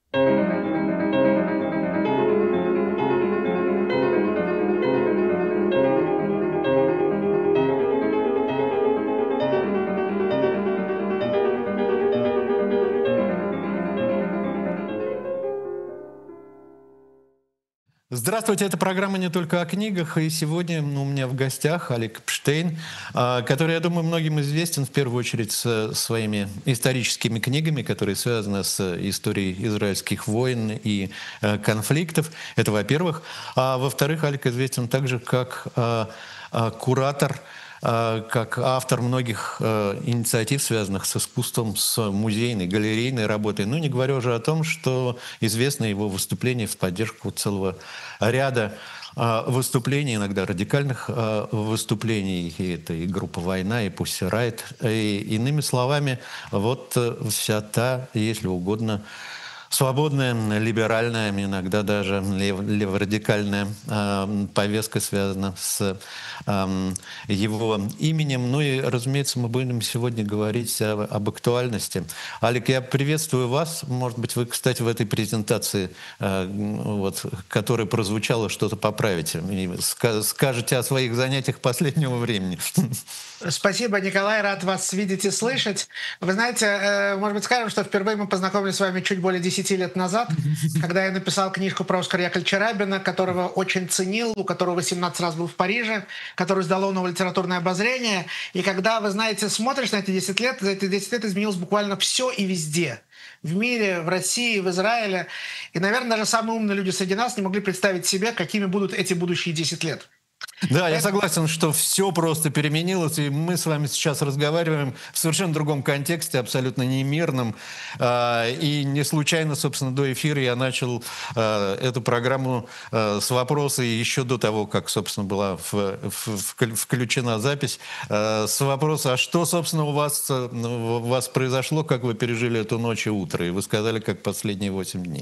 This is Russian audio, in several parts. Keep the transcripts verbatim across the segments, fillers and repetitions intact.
Здравствуйте, это программа «Не только о книгах», и сегодня ну, у меня в гостях Алик Эпштейн, который, я думаю, многим известен в первую очередь с своими историческими книгами, которые связаны с историей израильских войн и конфликтов. Это во-первых. А во-вторых, Алик известен также как куратор, как автор многих э, инициатив, связанных с искусством, с музейной, галерейной работой. Ну, не говоря уже о том, что известно его выступление в поддержку целого ряда э, выступлений, иногда радикальных э, выступлений. И это и группа «Война», и «Пусси Райт». И, иными словами, вот э, вся та, если угодно, свободная, либеральная, иногда даже лев, леворадикальная э, повестка связана с э, его именем. Ну и, разумеется, мы будем сегодня говорить о, об актуальности. Алик, я приветствую вас. Может быть, вы, кстати, в этой презентации, э, вот, которая прозвучала, что-то поправите и скажете о своих занятиях последнего времени. Спасибо, Николай, рад вас видеть и слышать. Вы знаете, может быть, скажем, что впервые мы познакомились с вами чуть более десяти лет назад, когда я написал книжку про Оскара Яковлевича Рабина, которого очень ценил, у которого восемнадцать раз был в Париже, который сдало новое литературное обозрение. И когда, вы знаете, смотришь на эти десять лет, за эти десять лет изменилось буквально все и везде. В мире, в России, в Израиле. И, наверное, даже самые умные люди среди нас не могли представить себе, какими будут эти будущие десять лет. Да, я согласен, что все просто переменилось, и мы с вами сейчас разговариваем в совершенно другом контексте, абсолютно немирном. И не случайно, собственно, до эфира я начал эту программу с вопроса, еще до того, как, собственно, была включена запись, с вопроса, а что, собственно, у вас, у вас произошло, как вы пережили эту ночь и утро? И вы сказали, как последние восемь дней.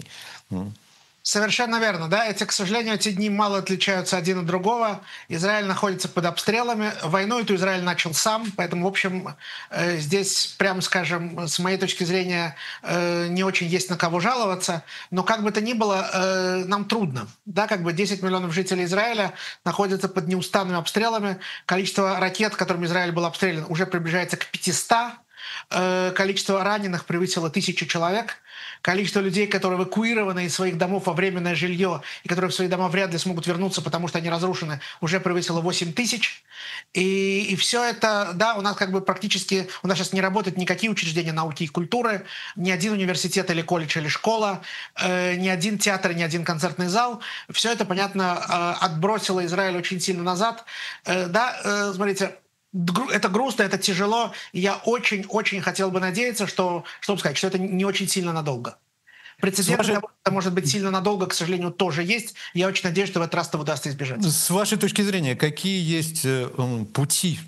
Совершенно верно, да. Эти, к сожалению, эти дни мало отличаются один от другого. Израиль находится под обстрелами. Войну эту Израиль начал сам, поэтому, в общем, здесь, прямо скажем, с моей точки зрения, не очень есть на кого жаловаться. Но как бы то ни было, нам трудно. Да, как бы десять миллионов жителей Израиля находятся под неустанными обстрелами. Количество ракет, которыми Израиль был обстрелян, уже приближается к пятистам. Количество раненых превысило тысячу человек. Количество людей, которые эвакуированы из своих домов во временное жилье и которые в свои дома вряд ли смогут вернуться, потому что они разрушены, уже превысило восемь тысяч. И, и все это, да, у нас как бы практически, у нас сейчас не работают никакие учреждения науки и культуры, ни один университет или колледж или школа, э, ни один театр, ни один концертный зал. Все это, понятно, э, отбросило Израиль очень сильно назад. Э, да, э, смотрите, это грустно, это тяжело. И я очень-очень хотел бы надеяться, что, чтобы сказать, что это не очень сильно надолго. Прецедент того, что это может быть сильно надолго, к сожалению, тоже есть. Я очень надеюсь, что в этот раз это удастся избежать. С вашей точки зрения, какие есть пути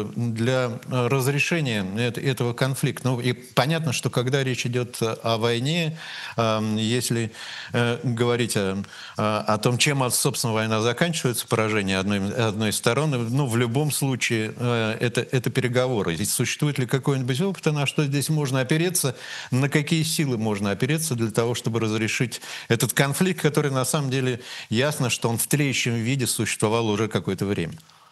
для разрешения этого конфликта? Ну, и понятно, что когда речь идет о войне, если говорить о, о том, чем, собственно, война заканчивается, поражение одной, одной из сторон, ну, в любом случае это, это переговоры. Здесь существует ли какой-нибудь опыт, на что здесь можно опереться, на какие силы можно опереться для того, чтобы разрешить этот конфликт, который на самом деле ясно, что он в тлеющем виде существовал уже какое-то время.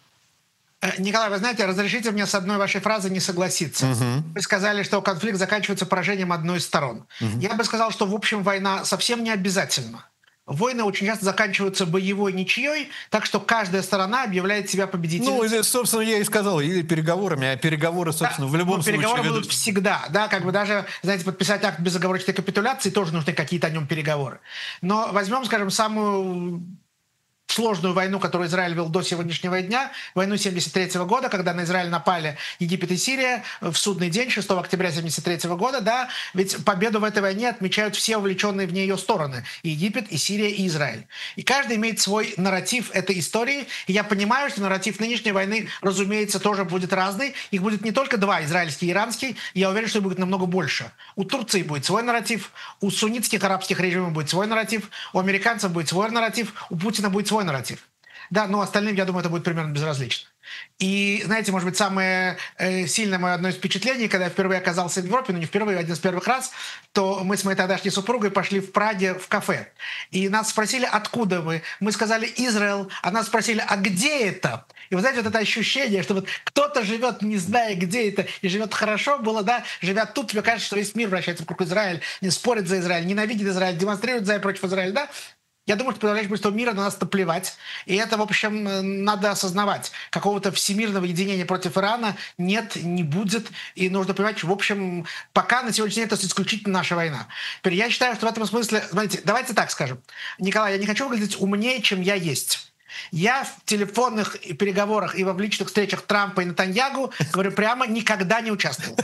Николай, вы знаете, разрешите мне с одной вашей фразы не согласиться. Uh-huh. Вы сказали, что конфликт заканчивается поражением одной из сторон. Uh-huh. Я бы сказал, что в общем война совсем не обязательно. Войны очень часто заканчиваются боевой ничьей, так что каждая сторона объявляет себя победителем. Ну, собственно, я и сказал, или переговорами, а переговоры, собственно, да, в любом случае... Переговоры ведут... будут всегда, да, как бы даже, знаете, подписать акт безоговорочной капитуляции, тоже нужны какие-то о нем переговоры. Но возьмем, скажем, самую сложную войну, которую Израиль вел до сегодняшнего дня, войну семьдесят третьего года, когда на Израиль напали Египет и Сирия в судный день шестого октября семьдесят третьего года, да, ведь победу в этой войне отмечают все увлеченные в нее стороны – и Египет, и Сирия, и Израиль. И каждый имеет свой нарратив этой истории, и я понимаю, что нарратив нынешней войны, разумеется, тоже будет разный. Их будет не только два – израильский и иранский, я уверен, что их будет намного больше. У Турции будет свой нарратив, у суннитских арабских режимов будет свой нарратив, у американцев будет свой нарратив, у Путина будет свой нарратив. Да, но остальным, я думаю, это будет примерно безразлично. И, знаете, может быть, самое э, сильное мое одно из впечатлений, когда я впервые оказался в Европе, ну не впервые, а один из первых раз, то мы с моей тогдашней супругой пошли в Праге в кафе. И нас спросили, откуда мы. Мы сказали «Израиль», а нас спросили «А где это?» И вы знаете, вот это ощущение, что вот кто-то живет, не зная, где это, и живет хорошо, было, да, живя тут, тебе кажется, что весь мир вращается вокруг Израиля, не спорит за Израиль, ненавидит Израиль, демонстрирует за и против Израиля, да? Я думаю, что подавляющее большинство мира на нас-то плевать. И это, в общем, надо осознавать. Какого-то всемирного единения против Ирана нет, не будет. И нужно понимать, что, в общем, пока на сегодняшний день это исключительно наша война. Теперь я считаю, что в этом смысле... Смотрите, давайте так скажем. Николай, я не хочу выглядеть умнее, чем я есть. Я в телефонных переговорах и во в личных встречах Трампа и Нетаньягу, говорю прямо, никогда не участвовал.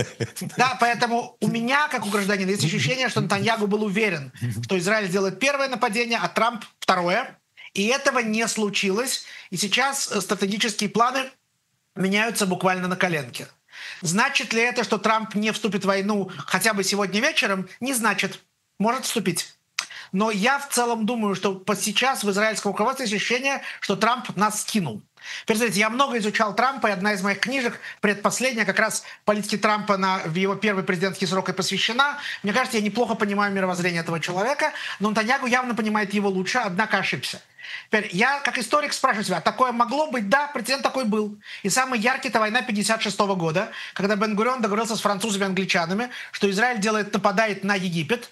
Да, поэтому у меня, как у гражданина, есть ощущение, что Нетаньягу был уверен, что Израиль сделает первое нападение, а Трамп второе. И этого не случилось. И сейчас стратегические планы меняются буквально на коленке. Значит ли это, что Трамп не вступит в войну хотя бы сегодня вечером? Не значит. Может вступить. Но я в целом думаю, что сейчас в израильском руководстве есть ощущение, что Трамп нас скинул. Теперь, смотрите, я много изучал Трампа, и одна из моих книжек, предпоследняя, как раз политике Трампа на, в его первый президентский срок и посвящена. Мне кажется, я неплохо понимаю мировоззрение этого человека, но Нетаньягу явно понимает его лучше, однако ошибся. Теперь, я как историк спрашиваю себя, такое могло быть? Да, прецедент такой был. И самый яркий – это война пятьдесят шестого года, когда Бен-Гурион договорился с французами и англичанами, что Израиль делает, нападает на Египет,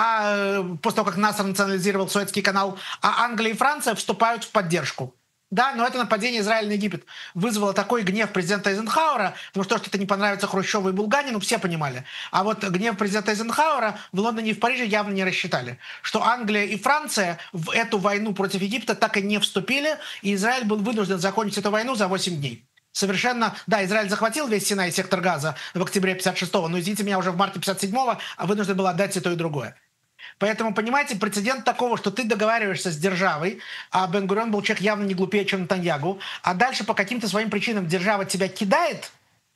а после того, как НАСА национализировал Суэцкий канал, а Англия и Франция вступают в поддержку. Да, но это нападение Израиля на Египет вызвало такой гнев президента Эйзенхауэра, потому что то, что это не понравится Хрущеву и Булганину, все понимали. А вот гнев президента Эйзенхауэра в Лондоне и в Париже явно не рассчитали, что Англия и Франция в эту войну против Египта так и не вступили, и Израиль был вынужден закончить эту войну за восемь дней. Совершенно, да, Израиль захватил весь Синай и сектор Газа в октябре пятьдесят шестого, но, извините меня, уже в марте пятьдесят седьмого вынужден был отдать и то, и другое. Поэтому, понимаете, прецедент такого, что ты договариваешься с державой, а Бен-Гурион был человек явно не глупее, чем Нетаньягу, а дальше по каким-то своим причинам держава тебя кидает,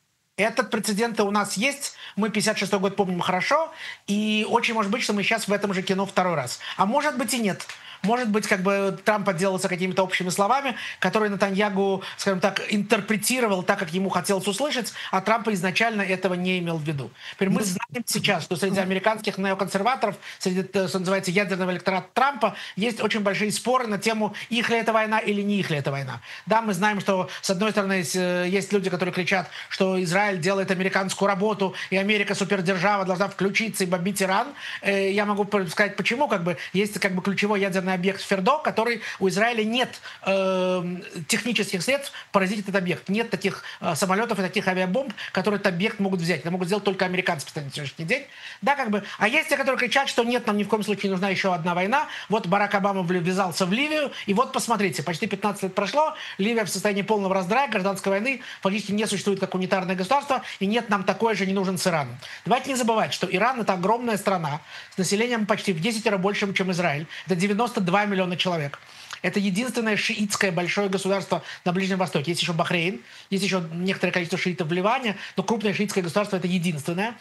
этот прецедент у нас есть, мы пятьдесят шестой год помним хорошо, и очень может быть, что мы сейчас в этом же кино второй раз. А может быть и нет. Может быть, как бы Трамп отделался какими-то общими словами, которые Нетаньягу, скажем так, интерпретировал так, как ему хотелось услышать, а Трамп изначально этого не имел в виду. Теперь мы знаем сейчас, что среди американских неоконсерваторов, среди, что называется, ядерного электората Трампа, есть очень большие споры на тему, их ли это война или не их ли это война. Да, мы знаем, что, с одной стороны, есть люди, которые кричат, что Израиль делает американскую работу, и Америка супердержава должна включиться и бомбить Иран. Я могу сказать, почему. Как бы, есть как бы ключевой ядерный объект Фердо, который у Израиля нет э, технических средств поразить этот объект. Нет таких э, самолетов и таких авиабомб, которые этот объект могут взять. Это могут сделать только американцы на сегодняшний день. Да, как бы. А есть те, которые кричат, что нет, нам ни в коем случае не нужна еще одна война. Вот Барак Обама ввязался в Ливию, и вот посмотрите, почти пятнадцать лет прошло, Ливия в состоянии полного раздрая, гражданской войны, фактически не существует как унитарное государство, и нет, нам такое же не нужен с Ираном. Давайте не забывать, что Иран — это огромная страна с населением почти в десять раз большим, чем Израиль. Это девяносто два миллиона человек. Это единственное шиитское большое государство на Ближнем Востоке. Есть еще Бахрейн, есть еще некоторое количество шиитов в Ливане, но крупное шиитское государство — это единственное.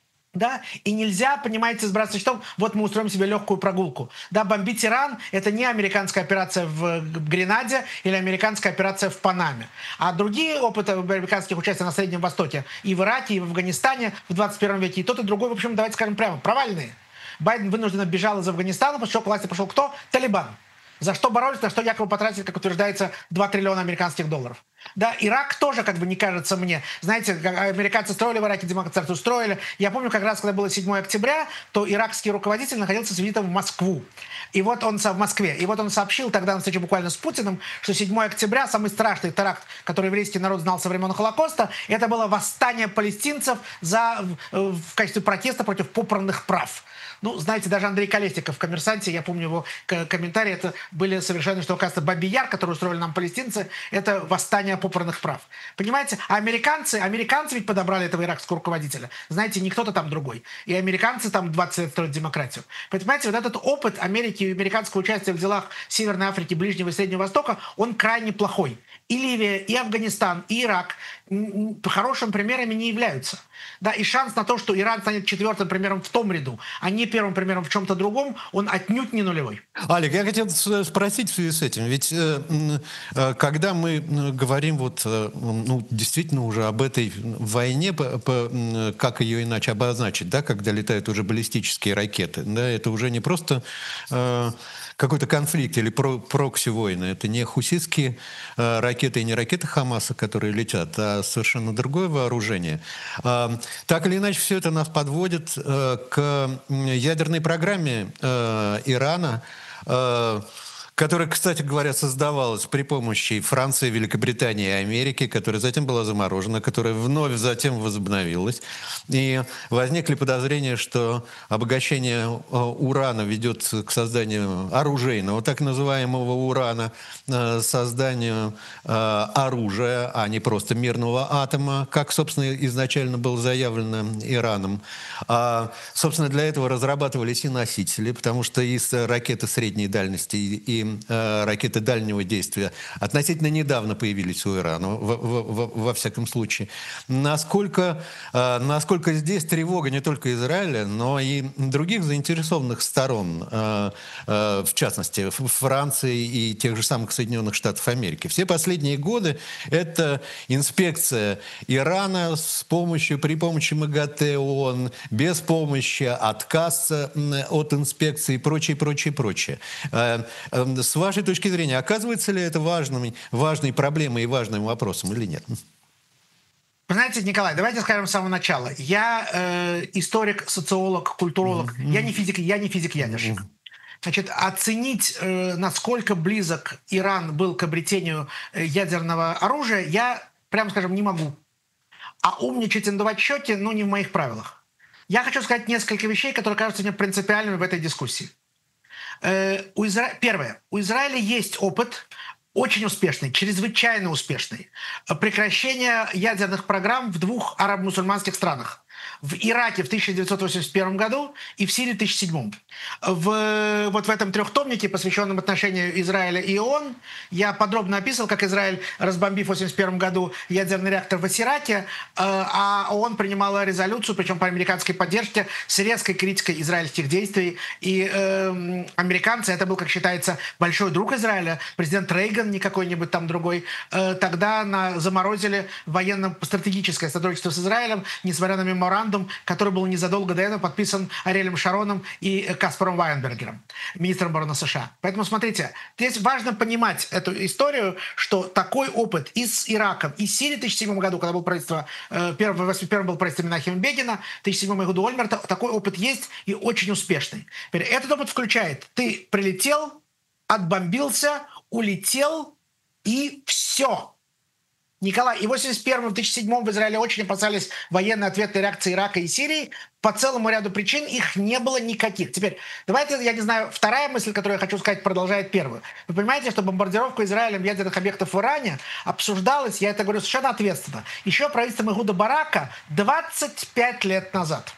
Да? И нельзя, понимаете, сбрасывать счетом, вот мы устроим себе легкую прогулку. Да, бомбить Иран — это не американская операция в Гренаде или американская операция в Панаме. А другие опыты американских участий на Среднем Востоке и в Ираке, и в Афганистане в двадцать первом веке, и тот, и другой, в общем, давайте скажем прямо, провальные. Байден вынужденно бежал из Афганистана, после чего к власти пошел кто? Талибан. За что боролись, на что якобы потратили, как утверждается, два триллиона американских долларов. Да, Ирак тоже, как бы, не кажется мне. Знаете, как американцы строили в Ираке демократию, строили. Я помню, как раз, когда было седьмое октября, то иракский руководитель находился с визитом в Москву. И вот он в Москве. И вот он сообщил тогда на встрече буквально с Путиным, что седьмое октября, самый страшный теракт, который еврейский народ знал со времен Холокоста, это было восстание палестинцев за, в качестве протеста против попранных прав. Ну, знаете, даже Андрей Колесников в «Коммерсанте», я помню его комментарии, это были совершенно, что, оказывается, Бабий Яр, который устроили нам палестинцы, это восстание попранных прав. Понимаете? А американцы, американцы ведь подобрали этого иракского руководителя. Знаете, не кто-то там другой. И американцы там двадцать лет строят демократию. Понимаете, вот этот опыт Америки и американского участия в делах Северной Африки, Ближнего и Среднего Востока, он крайне плохой. и Ливия, и Афганистан, и Ирак хорошими примерами не являются. Да, и шанс на то, что Иран станет четвертым примером в том ряду, а не первым примером в чем-то другом, он отнюдь не нулевой. Олег, я хотел спросить в связи с этим, ведь э, э, когда мы говорим вот, э, ну, действительно уже об этой войне, по, по, как ее иначе обозначить, да, когда летают уже баллистические ракеты, да, это уже не просто э, какой-то конфликт или про, прокси-войны, это не хуситские э, ракеты и не ракеты Хамаса, которые летят, а совершенно другое вооружение. Э, так или иначе, все это нас подводит э, к ядерной программе э, Ирана, э, которая, кстати говоря, создавалась при помощи Франции, Великобритании и Америки, которая затем была заморожена, которая вновь затем возобновилась. И возникли подозрения, что обогащение урана ведет к созданию оружейного, так называемого урана, созданию оружия, а не просто мирного атома, как, собственно, изначально было заявлено Ираном. А, собственно, для этого разрабатывались и носители, потому что и ракеты средней дальности, и ракеты дальнего действия относительно недавно появились у Ирана, во, во, во всяком случае. Насколько, насколько здесь тревога не только Израиля, но и других заинтересованных сторон, в частности, Франции и тех же самых Соединенных Штатов Америки. Все последние годы это инспекция Ирана с помощью, при помощи МАГАТЭ ООН, без помощи, отказ от инспекции и прочее, прочее, прочее. С вашей точки зрения, оказывается ли это важным, важной проблемой и важным вопросом или нет? Вы знаете, Николай, давайте скажем с самого начала. Я э, историк, социолог, культуролог. Mm-hmm. Я не физик, я не физик-ядерщик. Mm-hmm. Значит, оценить, э, насколько близок Иран был к обретению ядерного оружия, я, прямо скажем, не могу. А умничать и надувать щеки, ну, не в моих правилах. Я хочу сказать несколько вещей, которые кажутся мне принципиальными в этой дискуссии. Э, у Изра... Первое. У Израиля есть опыт, очень успешный, чрезвычайно успешный, прекращения ядерных программ в двух арабо-мусульманских странах. В Ираке в тысяча девятьсот восемьдесят первом году и в Сирии в тысяча седьмом. В, вот в этом трехтомнике, посвященном отношению Израиля и ООН, я подробно описывал, как Израиль, разбомбив в восемьдесят первом году ядерный реактор в Асираке, а ООН принимала резолюцию, причем по американской поддержке, с резкой критикой израильских действий. И э, американцы, это был, как считается, большой друг Израиля, президент Рейган, не какой-нибудь там другой, э, тогда на, заморозили военно-стратегическое сотрудничество с Израилем, несмотря на меморандум, который был незадолго до этого подписан Ариэлем Шароном и Каспаром Вайнбергером, министром обороны США. Поэтому, смотрите, здесь важно понимать эту историю, что такой опыт и с Ираком, и с Сирией в тысяча девятьсот седьмом году, когда был правительство, в восемьдесят первом был правительство Менахема Бегина, в тысяча девятьсот седьмом году Ольмерта, такой опыт есть и очень успешный. Теперь этот опыт включает: ты прилетел, отбомбился, улетел и все. Николай, и в восемьдесят первом, в тысяча седьмом в Израиле очень опасались военной ответной реакции Ирака и Сирии. По целому ряду причин их не было никаких. Теперь, давайте, я не знаю, вторая мысль, которую я хочу сказать, продолжает первую. Вы понимаете, что бомбардировка Израилем ядерных объектов в Иране обсуждалась, я это говорю совершенно ответственно, еще правительством Игуда Барака двадцать пять лет назад.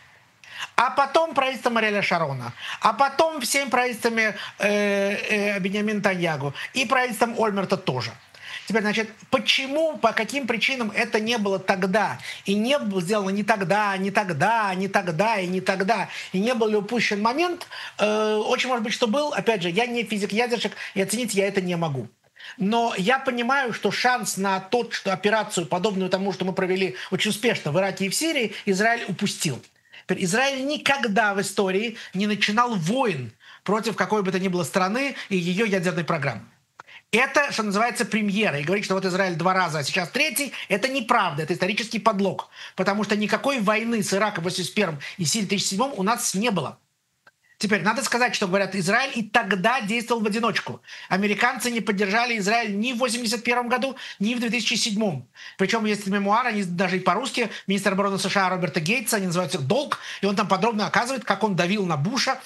А потом правительством Ариэля Шарона, а потом всеми правительствами э, э, Биньямина Нетаньяху и правительством Ольмерта тоже. Теперь, значит, почему, по каким причинам это не было тогда, и не было сделано ни тогда, ни тогда, ни тогда, и не тогда, и не был ли упущен момент, э, очень может быть, что был. Опять же, я не физик-ядерщик, и оценить я это не могу. Но я понимаю, что шанс на тот, что операцию, подобную тому, что мы провели очень успешно в Ираке и в Сирии, Израиль упустил. Теперь, Израиль никогда в истории не начинал войн против какой бы то ни было страны и ее ядерной программы. Это, что называется, премьера. И говорить, что вот Израиль два раза, а сейчас третий, это неправда, это исторический подлог. Потому что никакой войны с Ираком в восемьдесят первом и Сирией в тысяча седьмом у нас не было. Теперь, надо сказать, что, говорят, Израиль и тогда действовал в одиночку. Американцы не поддержали Израиль ни в восемьдесят первом году, ни в две тысячи седьмом. Причем есть мемуары, они даже и по-русски, министр обороны США Роберта Гейтса, они называются «Долг», и он там подробно оказывает, как он давил на Буша,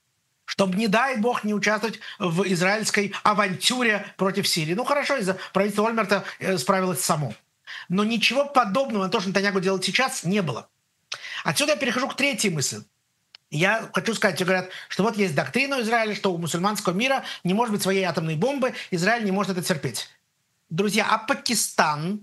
чтобы, не дай бог, не участвовать в израильской авантюре против Сирии. Ну хорошо, из-за правительства Ольмерта справилось само. Но ничего подобного на то, что Нетаньяху делает сейчас, не было. Отсюда я перехожу к третьей мысли. Я хочу сказать, говорят, что вот есть доктрина у Израиля, что у мусульманского мира не может быть своей атомной бомбы, Израиль не может это терпеть. Друзья, а Пакистан?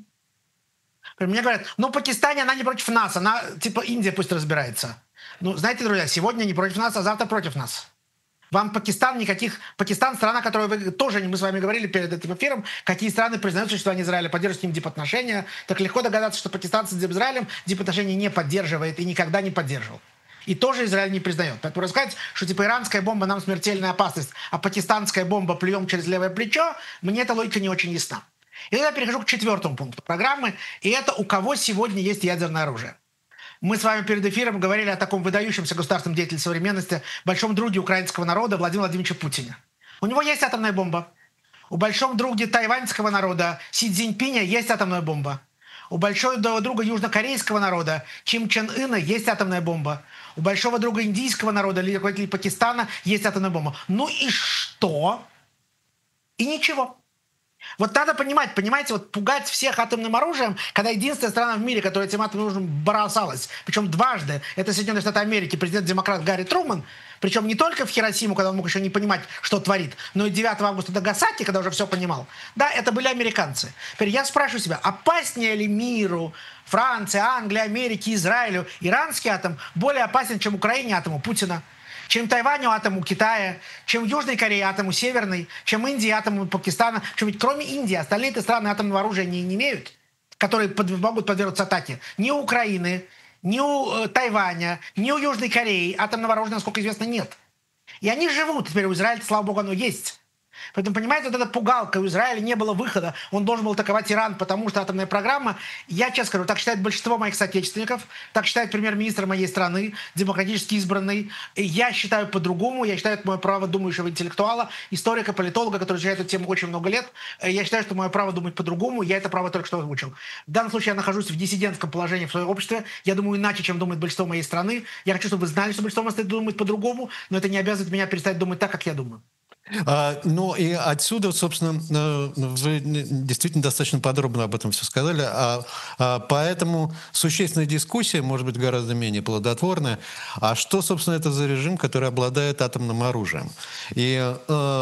Мне говорят, ну, Пакистане она не против нас, она, типа, Индия пусть разбирается. Ну, знаете, друзья, сегодня не против нас, а завтра против нас. Вам Пакистан никаких... Пакистан — страна, которую вы тоже, мы с вами говорили перед этим эфиром, какие страны признают существование Израиля, поддерживают с ним дипотношения. Так легко догадаться, что пакистанцы с Израилем дипотношения не поддерживает и никогда не поддерживал. И тоже Израиль не признает. Поэтому рассказать, что типа иранская бомба нам смертельная опасность, а пакистанская бомба плюем через левое плечо, мне эта логика не очень ясна. И тогда я перехожу к четвертому пункту программы, и это у кого сегодня есть ядерное оружие. Мы с вами перед эфиром говорили о таком выдающемся государственном деятеле современности, большом друге украинского народа Владимире Владимировиче Путине. У него есть атомная бомба. У большого друга тайваньского народа Си Цзиньпиня есть атомная бомба. У большого друга южнокорейского народа Ким Чен Ына есть атомная бомба. У большого друга индийского народа или руководителя Пакистана есть атомная бомба. Ну и что? И ничего. Вот надо понимать, понимаете, вот пугать всех атомным оружием, когда единственная страна в мире, которая этим атомным оружием бросалась, причем дважды, это Соединенные Штаты Америки, президент-демократ Гарри Труман, причем не только в Хиросиму, когда он мог еще не понимать, что творит, но и девятого августа в Нагасаки, когда уже все понимал. Да, это были американцы. Теперь я спрашиваю себя, опаснее ли миру, Франции, Англии, Америки, Израилю, иранский атом более опасен, чем Украине атом у Путина? Чем Тайваню атом у Китая, чем Южной Корее атом у Северной, чем Индии атом у Пакистана. Причем ведь кроме Индии остальные эти страны атомного оружия не, не имеют, которые под, могут подвергнуться атаке. Ни у Украины, ни у э, Тайваня, ни у Южной Кореи атомного оружия, насколько известно, нет. И они живут. Теперь у Израиля, слава богу, оно есть. Поэтому, понимаете, вот эта пугалка, у Израиля не было выхода, он должен был атаковать Иран, потому что атомная программа, я честно скажу, так считает большинство моих соотечественников, так считает премьер-министр моей страны, демократически избранный. И я считаю по-другому, я считаю, это мое право думающего интеллектуала, историка, политолога, который изучает эту тему очень много лет. Я считаю, что мое право думать по-другому, я это право только что озвучил. В данном случае я нахожусь в диссидентском положении в своем обществе, я думаю иначе, чем думает большинство моей страны. Я хочу, чтобы вы знали, что большинство моей страны думает по-другому, но это не обязывает меня перестать думать так, как я думаю. А, ну и отсюда, собственно, вы действительно достаточно подробно об этом все сказали, а, а поэтому существенная дискуссия, может быть, гораздо менее плодотворная, а что, собственно, это за режим, который обладает атомным оружием. И э,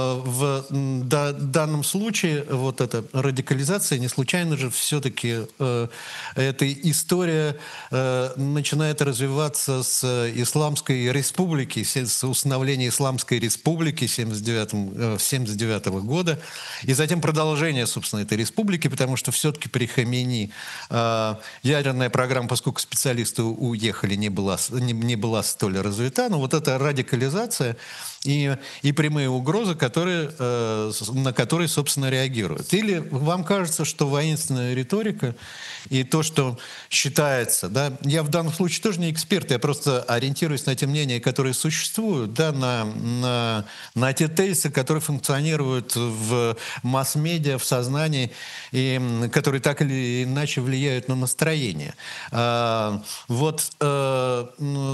в да, данном случае вот эта радикализация, не случайно же все-таки э, эта история э, начинает развиваться с Исламской республики, с установления Исламской республики семьдесят девятого семьдесят девятого года, и затем продолжение, собственно, этой республики, потому что все-таки при Хамини э, ядерная программа, поскольку специалисты уехали, не была, не, не была столь развита, но вот эта радикализация и, и прямые угрозы, которые, э, на которые, собственно, реагируют. Или вам кажется, что воинственная риторика и то, что считается, да, я в данном случае тоже не эксперт, я просто ориентируюсь на те мнения, которые существуют, да, на, на, на те тезисы, которые функционируют в масс-медиа, в сознании, и которые так или иначе влияют на настроение. А, вот, а,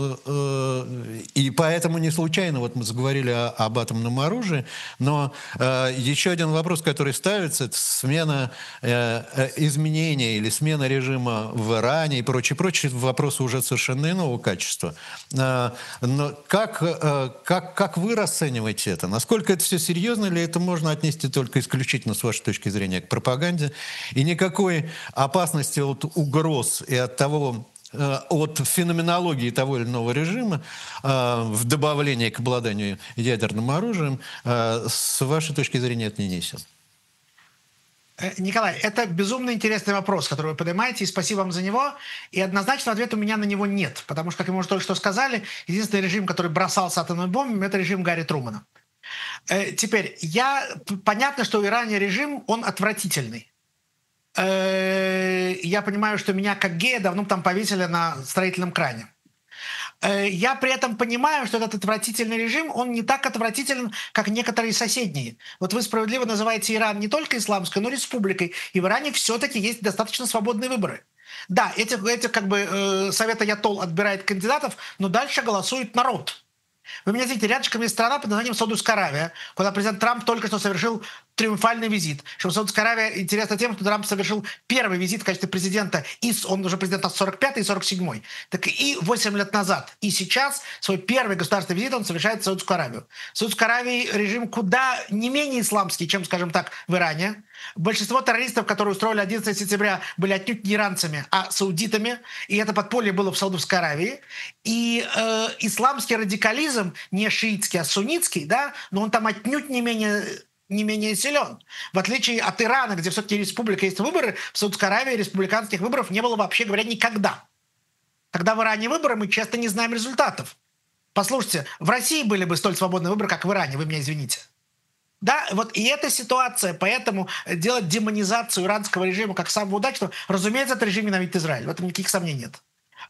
а, и поэтому не случайно вот мы заговорили о, об атомном оружии, но а, еще один вопрос, который ставится, это смена а, изменения или смена режима в Иране и прочее, прочее, вопросы уже совершенно иного качества. А, но как, а, как, как вы расцениваете это? Насколько это все серьезно, или это можно отнести только исключительно, с вашей точки зрения, к пропаганде? И никакой опасности от угроз и от того, от феноменологии того или иного режима в добавлении к обладанию ядерным оружием, с вашей точки зрения, это не несет? Николай, это безумно интересный вопрос, который вы поднимаете, и спасибо вам за него. И однозначного ответа у меня на него нет, потому что, как мы уже только что сказали, единственный режим, который бросался атомными бомбами, это режим Гарри Трумана. Теперь, я, понятно, что в Иране режим, он отвратительный. Я понимаю, что меня как гея давно там повесили на строительном кране. Я при этом понимаю, что этот отвратительный режим, он не так отвратителен, как некоторые соседние. Вот вы справедливо называете Иран не только исламской, но и республикой. И в Иране все-таки есть достаточно свободные выборы. Да, эти, эти как бы э, Совет Аятолл отбирает кандидатов, но дальше голосует народ. Вы меня видите, рядышком есть страна под названием Саудовская Аравия, куда президент Трамп только что совершил триумфальный визит. Что Саудовская Аравия интересна тем, что Трамп совершил первый визит в качестве президента, и он уже президент от сорок пятый и сорок седьмой, так и восемь лет назад. И сейчас свой первый государственный визит он совершает в Саудовскую Аравию. В Саудовской Аравии режим куда не менее исламский, чем, скажем так, в Иране. Большинство террористов, которые устроили одиннадцатого сентября, были отнюдь не иранцами, а саудитами. И это подполье было в Саудовской Аравии. И э, исламский радикализм, не шиитский, а суннитский, да, но он там отнюдь не менее... не менее силен. В отличие от Ирана, где все-таки республика есть выборы, в Саудовской Аравии республиканских выборов не было вообще говоря никогда. Когда в Иране выборы, мы часто не знаем результатов. Послушайте, в России были бы столь свободные выборы, как в Иране, вы меня извините. Да, вот и эта ситуация, поэтому делать демонизацию иранского режима как самого удачного, разумеется, этот режим ненавидит Израиль, в этом никаких сомнений нет.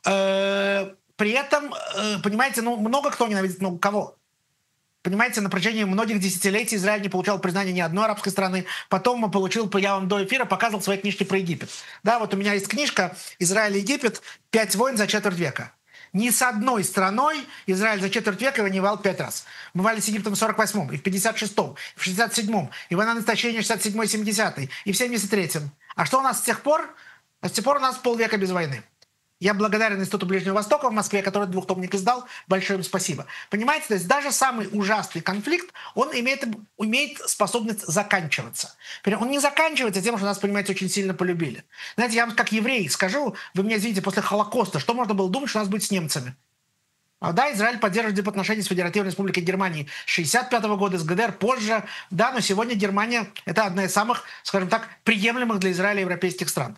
При этом, понимаете, ну, много кто ненавидит много кого. Понимаете, на протяжении многих десятилетий Израиль не получал признания ни одной арабской страны. Потом он получил, я вам до эфира показывал свои книжки про Египет. Да, вот у меня есть книжка «Израиль и Египет. Пять войн за четверть века». Ни с одной страной Израиль за четверть века воевал пять раз. Мы воевали с Египтом в сорок восьмом, и в пятьдесят шестом, и в шестьдесят седьмом, и война на истощение шестьдесят седьмой семидесятый, и в семьдесят третьем. А что у нас с тех пор? А с тех пор у нас полвека без войны. Я благодарен Институту Ближнего Востока в Москве, который двухтомник издал. Большое им спасибо. Понимаете, то есть даже самый ужасный конфликт, он имеет, имеет способность заканчиваться. Он не заканчивается тем, что нас, понимаете, очень сильно полюбили. Знаете, я вам как еврей скажу, вы меня извините, после Холокоста, что можно было думать, что у нас будет с немцами? А, да, Израиль поддерживает дипотношения с Федеративной Республикой Германии с шестьдесят пятого года, с ГДР позже. Да, но сегодня Германия – это одна из самых, скажем так, приемлемых для Израиля европейских стран.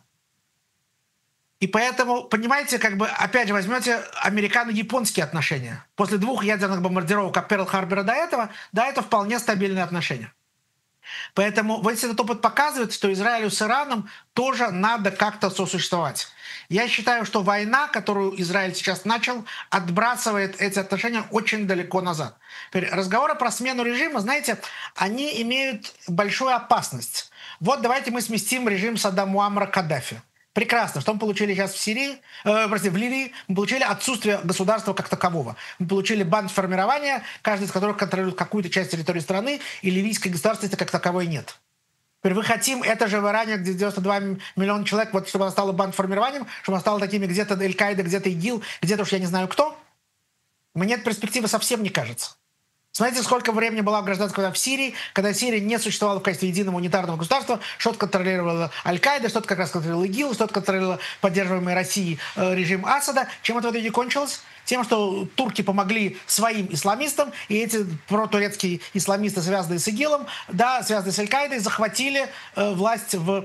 И поэтому, понимаете, как бы, опять же, возьмете американо-японские отношения. После двух ядерных бомбардировок от Перл-Харбора до этого, да, это вполне стабильные отношения. Поэтому вот этот опыт показывает, что Израилю с Ираном тоже надо как-то сосуществовать. Я считаю, что война, которую Израиль сейчас начал, отбрасывает эти отношения очень далеко назад. Теперь разговоры про смену режима, знаете, они имеют большую опасность. Вот давайте мы сместим режим Саддама Муаммара Каддафи. Прекрасно. Что мы получили сейчас в Сирии, э, простите, в Ливии? Мы получили отсутствие государства как такового. Мы получили бандформирования, каждый из которых контролирует какую-то часть территории страны, и ливийской государственности как таковой нет. Теперь вы хотим это же в Иране, где девяносто два миллиона человек, вот чтобы она стала бандформированием, чтобы она стала такими где-то Аль-Каида, где-то ИГИЛ, где-то уж я не знаю кто? Мне эта перспектива совсем не кажется. Смотрите, сколько времени была гражданская война в Сирии, когда Сирия не существовала в качестве единого унитарного государства, что-то контролировала Аль-Каида, что-то как раз контролировала ИГИЛ, что-то контролировала поддерживаемый Россией э, режим Асада. Чем это в итоге кончилось? Тем, что турки помогли своим исламистам, и эти протурецкие исламисты, связанные с ИГИЛом, да, связанные с Аль-Каидой, захватили э, власть в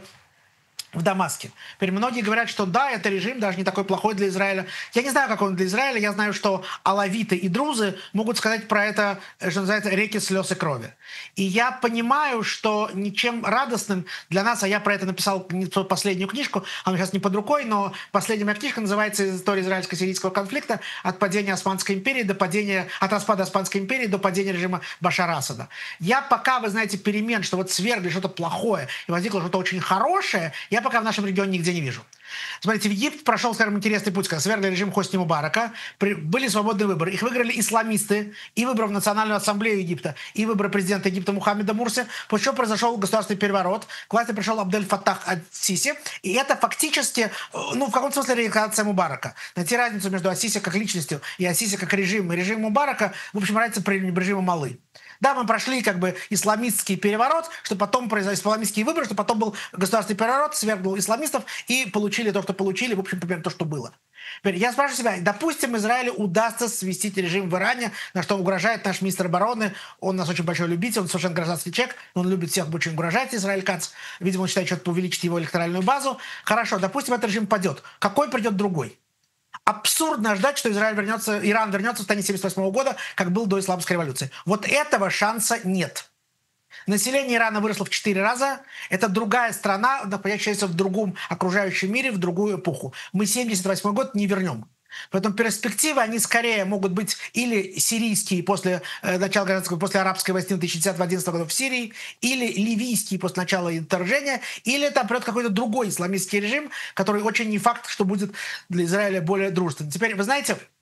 в Дамаске. Теперь многие говорят, что да, это режим даже не такой плохой для Израиля. Я не знаю, как он для Израиля. Я знаю, что алавиты и друзы могут сказать про это, что называется, реки слез и крови. И я понимаю, что ничем радостным для нас, а я про это написал последнюю книжку, она сейчас не под рукой, но последняя моя книжка называется «История израильско-сирийского конфликта от падения Османской империи до падения, от распада Османской империи до падения режима Башара Асада». Я пока, вы знаете, перемен, что вот свергли что-то плохое и возникло что-то очень хорошее, я пока в нашем регионе нигде не вижу. Смотрите, в Египет прошел, скажем, интересный путь, когда свергли режим Хосни Мубарака, при, были свободные выборы. Их выиграли исламисты, и выборы в Национальную ассамблею Египта, и выборы президента Египта Мухаммеда Мурси, после чего произошел государственный переворот, к власти пришел Абдель Фаттах Ас-Сиси, и это фактически, ну, в каком-то смысле реинкарнация Мубарака. Найти разницу между Ас-Сиси как личностью и Ас-Сиси как режимом, и режим Мубарака, в общем, разница пренебрежимо малы. Да, мы прошли как бы исламистский переворот, что потом произошли исламистские выборы, что потом был государственный переворот, свергнул исламистов и получили то, что получили, в общем, примерно то, что было. Теперь я спрашиваю себя, допустим, Израилю удастся свестить режим в Иране, на что угрожает наш министр обороны, он нас очень большой любитель, он совершенно гражданский человек, он любит всех, очень угрожает Израиль Кац, видимо, он считает, что это увеличить его электоральную базу. Хорошо, допустим, этот режим падет. Какой придет другой? Абсурдно ждать, что Израиль вернется, Иран вернется в состояние семьдесят восьмого года, как был до исламской революции. Вот этого шанса нет. Население Ирана выросло в четыре раза. Это другая страна, находящаяся в другом окружающем мире, в другую эпоху. Мы семьдесят восьмой год не вернем. Поэтому перспективы, они скорее могут быть или сирийские после э, начала гражданской, после арабской войны тысяча девятьсот одиннадцатого года в Сирии, или ливийские после начала вторжения, или там придет какой-то другой исламистский режим, который очень не факт, что будет для Израиля более дружественным. Теперь, вы знаете,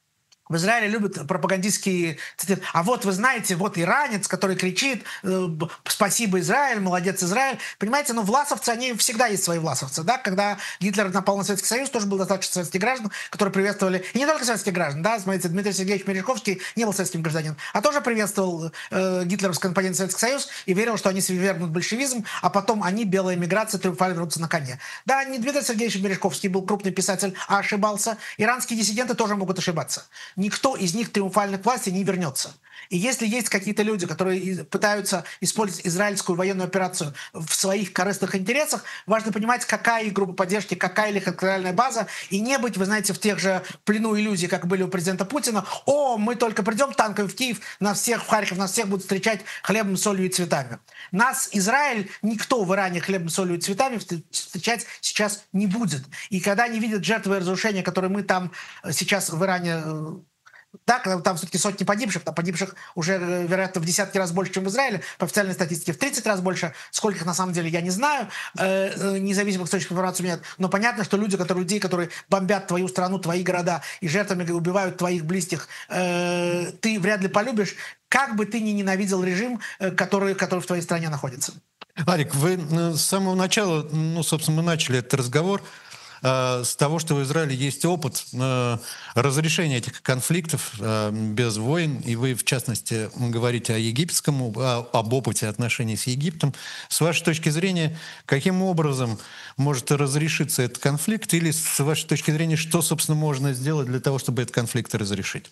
В Израиле любят пропагандистские цитаты. А вот вы знаете, вот иранец, который кричит э, «Спасибо, Израиль, молодец, Израиль». Понимаете, ну, власовцы, они всегда есть свои власовцы. Да? Когда Гитлер напал на Советский Союз, тоже было достаточно советских граждан, которые приветствовали, и не только советских граждан, да, смотрите, Дмитрий Сергеевич Мережковский не был советским гражданином, а тоже приветствовал э, гитлеровский компонент Советский Союз и верил, что они свергнут большевизм, а потом они, белая эмиграция, триумфально вернутся на коне. Да, не Дмитрий Сергеевич Мережковский был крупный писатель, а ошибался. Иранские диссиденты тоже могут ошибаться. Никто из них триумфально к власти не вернется. И если есть какие-то люди, которые пытаются использовать израильскую военную операцию в своих корыстных интересах, важно понимать, какая их группа поддержки, какая их электоральная база, и не быть, вы знаете, в тех же плену иллюзий, как были у президента Путина. О, мы только придем танками в Киев, нас всех в Харьков, нас всех будут встречать хлебом, солью и цветами. Нас, Израиль, никто в Иране хлебом, солью и цветами встречать сейчас не будет. И когда они видят жертвы и разрушения, которые мы там сейчас в Иране... Да, там все-таки сотни погибших, там погибших уже, вероятно, в десятки раз больше, чем в Израиле, по официальной статистике в тридцать раз больше. Сколько их на самом деле, я не знаю, э, независимых источников информации у меня нет. Но понятно, что люди, которые, людей, которые бомбят твою страну, твои города и жертвами убивают твоих близких, э, ты вряд ли полюбишь, как бы ты ни ненавидел режим, который, который в твоей стране находится. Алик, вы с самого начала, ну, собственно, мы начали этот разговор с того, что в Израиле есть опыт э, разрешения этих конфликтов э, без войн, и вы, в частности, говорите о египетском, о, об опыте отношений с Египтом. С вашей точки зрения, каким образом может разрешиться этот конфликт, или с вашей точки зрения, что, собственно, можно сделать для того, чтобы этот конфликт разрешить?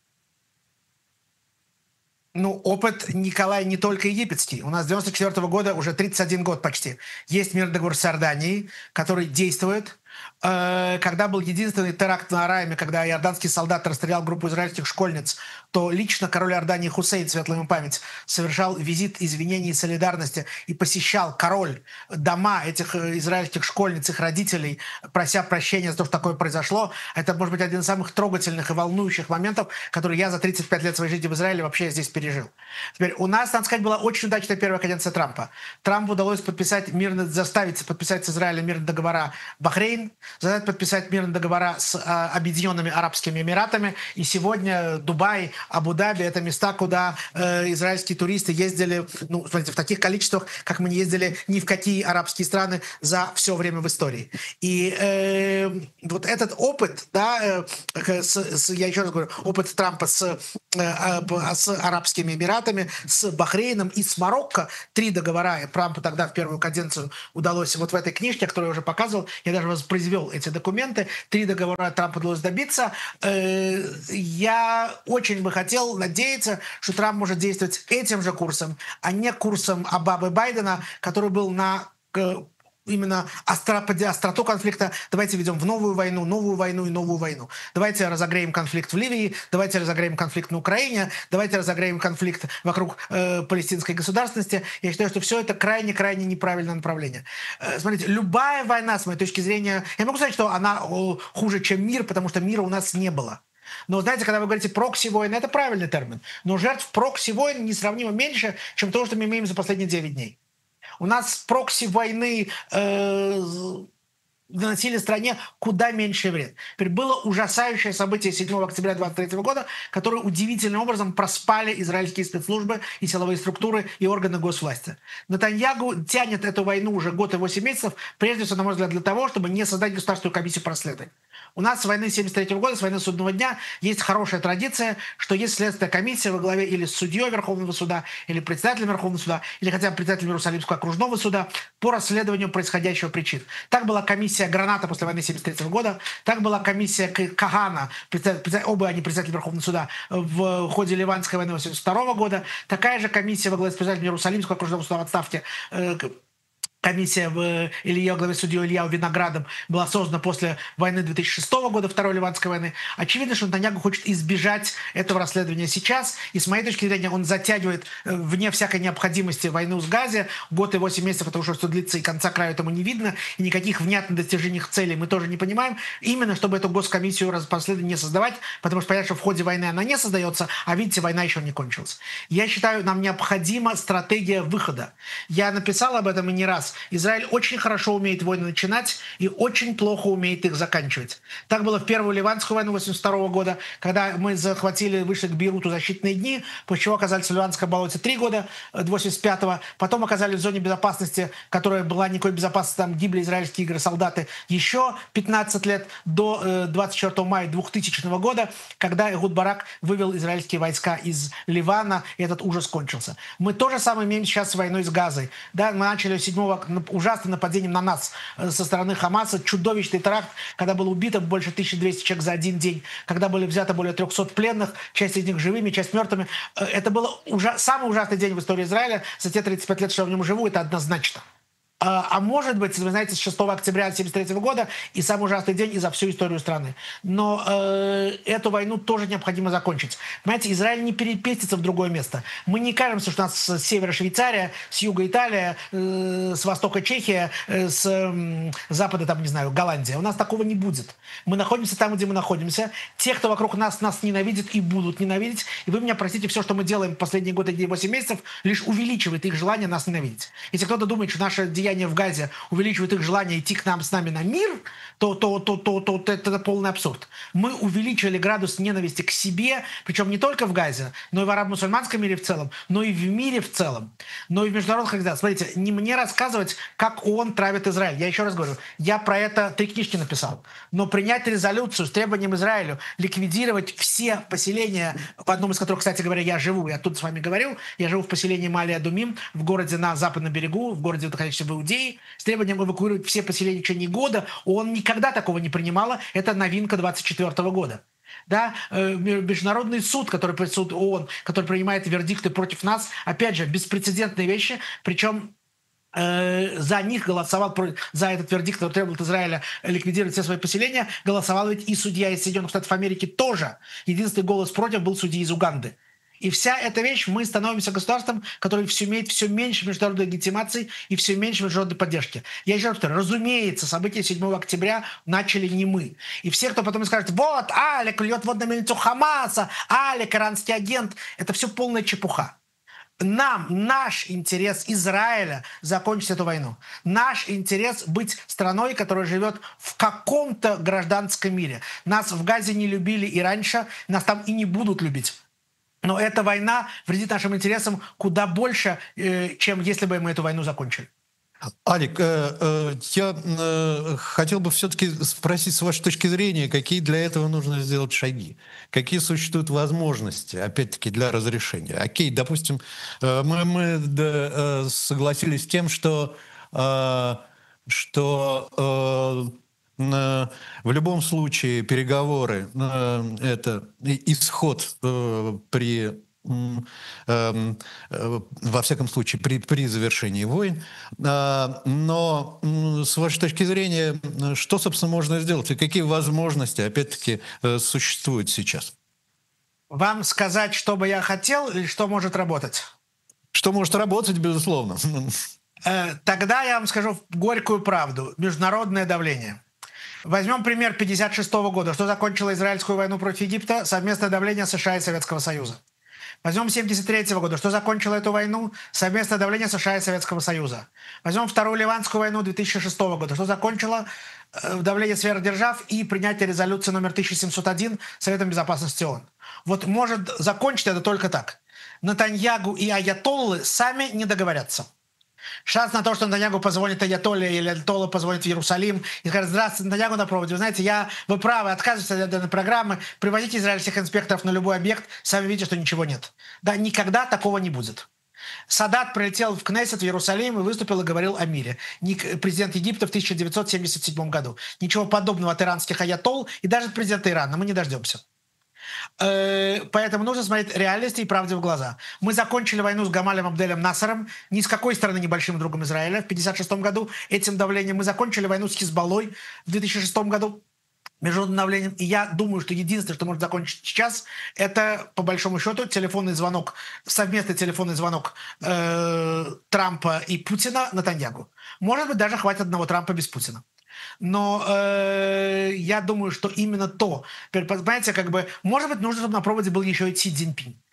Ну, опыт, Николай, не только египетский. У нас с девяносто четвёртого года, уже тридцать один год почти, есть мирный договор с Иорданией, который действует. Когда был единственный теракт на Арайме, когда иорданский солдат расстрелял группу израильских школьниц, то лично король Иордании Хусейн, светлая ему память, совершал визит извинений и солидарности и посещал, король, дома этих израильских школьниц, их родителей, прося прощения за то, что такое произошло. Это, может быть, один из самых трогательных и волнующих моментов, которые я за тридцать пять лет своей жизни в Израиле вообще здесь пережил. Теперь, у нас, надо сказать, была очень удачная первая каденция Трампа. Трампу удалось подписать мирно, заставить подписать с Израилем мирные договора Бахрейн, заставить подписать мирные договора с а, Объединенными Арабскими Эмиратами. И сегодня Дубай, Абу-Даби — это места, куда э, израильские туристы ездили, ну, смотрите, в таких количествах, как мы не ездили ни в какие арабские страны за все время в истории. И э, вот этот опыт, да, э, с, с, я еще раз говорю, опыт Трампа с, э, с Арабскими Эмиратами, с Бахрейном и с Марокко, три договора Трампу тогда в первую каденцию удалось вот в этой книжке, которую я уже показывал, я даже воспроизвел эти документы, три договора Трампу удалось добиться. Э, я очень бы хотел надеяться, что Трамп может действовать этим же курсом, а не курсом Обамы Байдена, который был на именно остро, остроту конфликта. Давайте ведем в новую войну, новую войну и новую войну. Давайте разогреем конфликт в Ливии, давайте разогреем конфликт на Украине, давайте разогреем конфликт вокруг э, палестинской государственности. Я считаю, что все это крайне-крайне неправильное направление. Э, смотрите, любая война, с моей точки зрения, я могу сказать, что она о, хуже, чем мир, потому что мира у нас не было. Но знаете, когда вы говорите прокси-войны, это правильный термин. Но жертв прокси-войн несравнимо меньше, чем то, что мы имеем за последние девять дней. У нас прокси войны э, наносили стране куда меньше вред. Теперь было ужасающее событие седьмого октября две тысячи двадцать третьего года, которое удивительным образом проспали израильские спецслужбы и силовые структуры и органы госвласти. Нетаньягу тянет эту войну уже год и восемь месяцев, прежде всего, на мой взгляд, для того, чтобы не создать государственную комиссию по расследованию. У нас с войны семьдесят третьего года, с войны судного дня, есть хорошая традиция, что есть следственная комиссия во главе или с судьей Верховного суда, или председателем Верховного суда, или хотя бы председателем Иерусалимского окружного суда по расследованию происходящего причин. Так была комиссия Граната после войны семьдесят третьего года, так была комиссия Кагана, оба они председатели Верховного суда, в ходе Ливанской войны семьдесят второго года, такая же комиссия во главе с председателем Иерусалимского окружного суда в отставке, комиссия в Илья, главе судьей Ильяу Виноградом была создана после войны две тысячи шестого года, Второй Ливанской войны. Очевидно, что Нетаньягу хочет избежать этого расследования сейчас. И с моей точки зрения, он затягивает вне всякой необходимости войну с Газе. Год и восемь месяцев это уже что длится, и конца краю этому не видно. И никаких внятных достиженных целей мы тоже не понимаем. Именно чтобы эту госкомиссию расследования не создавать, потому что понятно, что в ходе войны она не создается, а видите, война еще не кончилась. Я считаю, нам необходима стратегия выхода. Я написал об этом и не раз. раз. Израиль очень хорошо умеет войны начинать и очень плохо умеет их заканчивать. Так было в Первую Ливанскую войну восемьдесят второго года, когда мы захватили, вышли к Бейруту защитные дни, после чего оказались в Ливанском болоте три года, до восемьдесят пятого. Потом оказались в зоне безопасности, которая была никакой безопасности, там гибли израильские игры, солдаты, еще пятнадцать лет, до двадцать четвёртого мая двухтысячного года, когда Эхуд Барак вывел израильские войска из Ливана, и этот ужас кончился. Мы то же самое имеем сейчас с войной с Газой. Да, мы начали седьмого ужасным нападением на нас со стороны Хамаса, чудовищный теракт, когда было убито больше тысячи двухсот человек за один день, когда были взято более трехсот пленных, часть из них живыми, часть мертвыми. Это был ужа- самый ужасный день в истории Израиля. За те тридцать пять лет, что я в нем живу, это однозначно. А, а может быть, вы знаете, с шестого октября тысяча девятьсот семьдесят третьего года и самый ужасный день и за всю историю страны. Но э, эту войну тоже необходимо закончить. Понимаете, Израиль не перепестится в другое место. Мы не кажемся, что у нас с севера Швейцария, с юга Италия, э, с востока Чехия, э, с э, запада, там, не знаю, Голландия. У нас такого не будет. Мы находимся там, где мы находимся. Те, кто вокруг нас, нас ненавидят и будут ненавидеть. И вы меня простите, все, что мы делаем последние годы и восемь месяцев, лишь увеличивает их желание нас ненавидеть. Если кто-то думает, что наше деяние в Газе увеличивает их желание идти к нам с нами на мир, то, то, то, то, то, то это полный абсурд. Мы увеличили градус ненависти к себе, причем не только в Газе, но и в арабо-мусульманском мире в целом, но и в мире в целом, но и в международных организациях. Смотрите, не мне рассказывать, как ООН травит Израиль. Я еще раз говорю, я про это три книжки написал. Но принять резолюцию с требованием Израилю ликвидировать все поселения, в одном из которых, кстати говоря, я живу, я тут с вами говорил, я живу в поселении Малия-Думим, в городе на западном берегу, в городе, находящемся в Иудее, с требованием эвакуировать все поселения в течение года. ООН никогда такого не принимала. Это новинка двадцать четвёртого года. Да, международный суд, который суд ООН, который принимает вердикты против нас, опять же, беспрецедентные вещи, причем э, за них голосовал, за этот вердикт, который требует Израиля ликвидировать все свои поселения, голосовал ведь и судья из Соединенных Штатов Америки тоже. Единственный голос против был судьи из Уганды. И вся эта вещь, мы становимся государством, которое все имеет все меньше международной легитимации и все меньше международной поддержки. Я еще раз повторю, разумеется, события седьмого октября начали не мы. И все, кто потом скажет, вот, Алик льет вот на мельницу Хамаса, Алик иранский агент, это все полная чепуха. Нам, наш интерес Израиля закончить эту войну. Наш интерес быть страной, которая живет в каком-то гражданском мире. Нас в Газе не любили и раньше, нас там и не будут любить. Но эта война вредит нашим интересам куда больше, э, чем если бы мы эту войну закончили. Алик, э, э, я э, хотел бы все-таки спросить с вашей точки зрения, какие для этого нужно сделать шаги, какие существуют возможности, опять-таки, для разрешения. Окей, допустим, э, мы, мы да, э, согласились с тем, что, э, что э, в любом случае переговоры — это исход при, во всяком случае, при, при завершении войн. Но с вашей точки зрения, что, собственно, можно сделать и какие возможности, опять-таки, существуют сейчас? Вам сказать, что бы я хотел, или что может работать? Что может работать, безусловно. Тогда я вам скажу горькую правду. Международное давление. Возьмем пример пятьдесят шестого года. Что закончило израильскую войну против Египта? Совместное давление США и Советского Союза. Возьмем семьдесят третьего года. Что закончило эту войну? Совместное давление США и Советского Союза. Возьмем Вторую Ливанскую войну две тысячи шестого года. Что закончило давление сверхдержав и принятие резолюции номер тысяча семьсот один Советом Безопасности ООН. Вот может закончить это только так. Нетаньягу и аятоллы сами не договорятся. Шанс на то, что Нетаньягу позвонит аятолле или аятолла позвонит в Иерусалим и скажет: здравствуйте, Нетаньягу на проводе. Вы знаете, я, вы правы, отказывайтесь от данной программы, приводите израильских инспекторов на любой объект, сами видите, что ничего нет. Да, никогда такого не будет. Садат прилетел в Кнессет, в Иерусалим, и выступил и говорил о мире. Президент Египта в тысяча девятьсот семьдесят седьмом году. Ничего подобного от иранских аятолл и даже от президента Ирана мы не дождемся. Поэтому нужно смотреть реальности и правде в глаза. Мы закончили войну с Гамалем Абделем Насаром, ни с какой стороны небольшим другом Израиля, в пятьдесят шестом году этим давлением. Мы закончили войну с Хизбаллой в две тысячи шестом году международным давлением. И я думаю, что единственное, что может закончить сейчас, это, по большому счету, телефонный звонок, совместный телефонный звонок э, Трампа и Путина Нетаньягу. Может быть, даже хватит одного Трампа без Путина. Но э, я думаю, что именно то, понимаете, как бы, может быть, нужно, чтобы на проводе был еще и Си Цзиньпинь.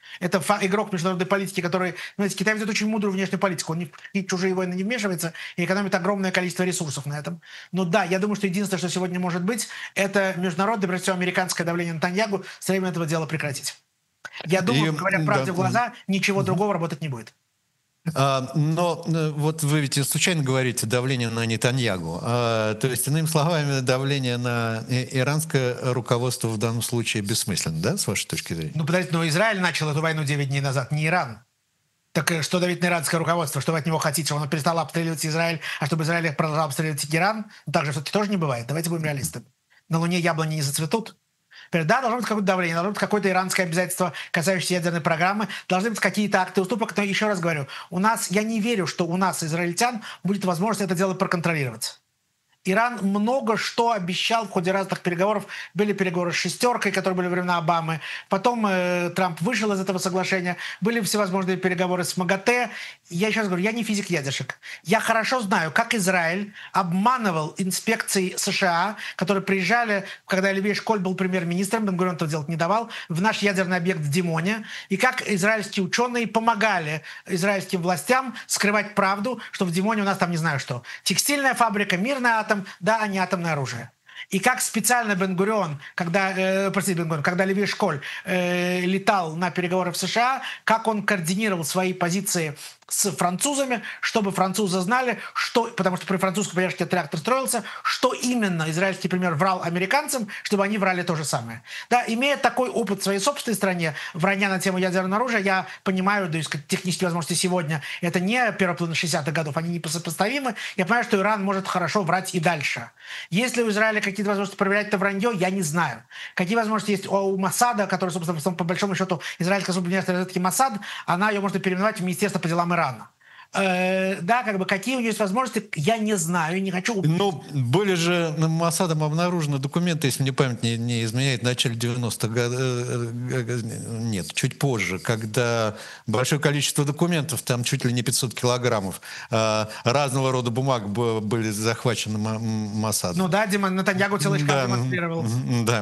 Это игрок международной политики, который... Знаете, Китай ведет очень мудрую внешнюю политику. Он ни в чужие войны не вмешивается и экономит огромное количество ресурсов на этом. Но да, я думаю, что единственное, что сегодня может быть, это международное, прежде всего, американское давление на Нетаньяху с целью этого дела прекратить. Я думаю, И, говоря правде да. в глаза, ничего другого работать не будет. А, но э, вот вы ведь случайно говорите давление на Нетаньяху. А, то есть, иными словами, давление на и- иранское руководство в данном случае бессмысленно, да, с вашей точки зрения? Ну, подождите, но Израиль начал эту войну девять дней назад, не Иран. Так э, что давить на иранское руководство? Что вы от него хотите? Чтобы оно перестало обстреливать Израиль, а чтобы Израиль продолжал обстреливать Иран? Ну, так же все-таки тоже не бывает. Давайте будем реалистами. На Луне яблони не зацветут. Теперь, да, должно быть какое-то давление, должно быть какое-то иранское обязательство, касающееся ядерной программы, должны быть какие-то акты уступок. Но еще раз говорю, у нас, я не верю, что у нас, израильтян, будет возможность это дело проконтролировать. Иран много что обещал в ходе разных переговоров. Были переговоры с «шестеркой», которые были во времена Обамы. Потом э, Трамп вышел из этого соглашения. Были всевозможные переговоры с МАГАТЭ. Я еще раз говорю, я не физик-ядерщик. Я хорошо знаю, как Израиль обманывал инспекции США, которые приезжали, когда Леви Эшколь был премьер-министром, Бен-Гурион этого делать не давал, в наш ядерный объект в Димоне. И как израильские ученые помогали израильским властям скрывать правду, что в Димоне у нас там не знаю что. Текстильная фабрика, мирный атом, да, а не атомное оружие. И как специально Бен-Гурион, когда, э, простите, Бен-Гурион, когда Леви Эшколь э, летал на переговоры в США, как он координировал свои позиции с французами, чтобы французы знали, что, потому что при французской поддержке этот реактор строился, что именно израильский премьер врал американцам, чтобы они врали то же самое. Да, имея такой опыт в своей собственной стране, вранья на тему ядерного оружия, я понимаю, да, технические возможности сегодня, это не первая половина шестидесятых годов, они не сопоставимы. Я понимаю, что Иран может хорошо врать и дальше. Есть ли у Израиля какие-то возможности проверять это вранье, я не знаю. Какие возможности есть у Моссада, который, собственно, по большому счету, израильская служба внешней разведки Моссад, она ее можно переименовать в Министерство по делам Ирана. Э, да, как бы какие у нее есть возможности, я не знаю, не хочу... Ну, были же Моссадом обнаружены документы, если мне память не, не изменяет, в начале девяностых годов, нет, чуть позже, когда большое количество документов, там чуть ли не пятьсот килограммов, разного рода бумаг были захвачены Моссадом. Ну да, Дима, Нетаньяху целый шкаф Да, демонстрировал. да.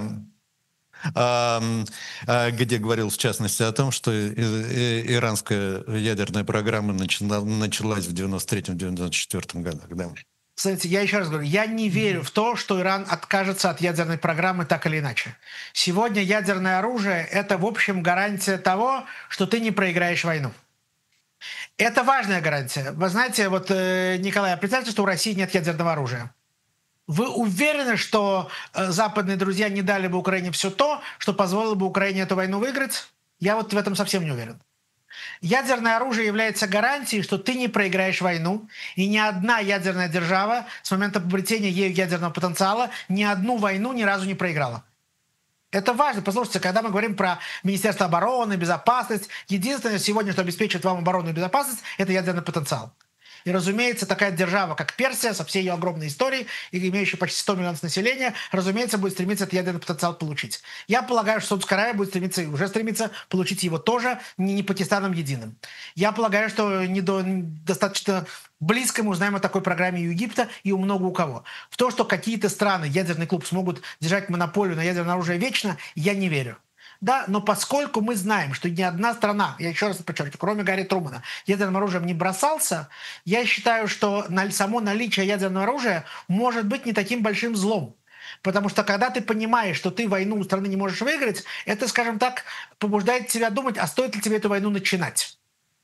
Где говорил, в частности, о том, что иранская ядерная программа началась в девяносто третьем — девяносто четвёртом годах. Да. Смотрите, я еще раз говорю, я не верю в то, что Иран откажется от ядерной программы так или иначе. Сегодня ядерное оружие – это, в общем, гарантия того, что ты не проиграешь войну. Это важная гарантия. Вы знаете, вот, Николай, представьте, что у России нет ядерного оружия. Вы уверены, что э, западные друзья не дали бы Украине все то, что позволило бы Украине эту войну выиграть? Я вот в этом совсем не уверен. Ядерное оружие является гарантией, что ты не проиграешь войну, и ни одна ядерная держава с момента приобретения ею ядерного потенциала ни одну войну ни разу не проиграла. Это важно. Послушайте, когда мы говорим про Министерство обороны, безопасность, единственное сегодня, что обеспечивает вам оборону и безопасность, это ядерный потенциал. И, разумеется, такая держава, как Персия, со всей ее огромной историей, и имеющая почти сто миллионов населения, разумеется, будет стремиться этот ядерный потенциал получить. Я полагаю, что Саудовская Аравия будет стремиться, и уже стремится получить его тоже, не, не Пакистаном единым. Я полагаю, что не до, достаточно близко мы узнаем о такой программе и у Египта, и у много у кого. В то, что какие-то страны, ядерный клуб, смогут держать монополию на ядерное оружие вечно, я не верю. Да, но поскольку мы знаем, что ни одна страна, я еще раз подчеркиваю, кроме Гарри Трумана, ядерным оружием не бросался, я считаю, что само наличие ядерного оружия может быть не таким большим злом. Потому что когда ты понимаешь, что ты войну у страны не можешь выиграть, это, скажем так, побуждает тебя думать, а стоит ли тебе эту войну начинать.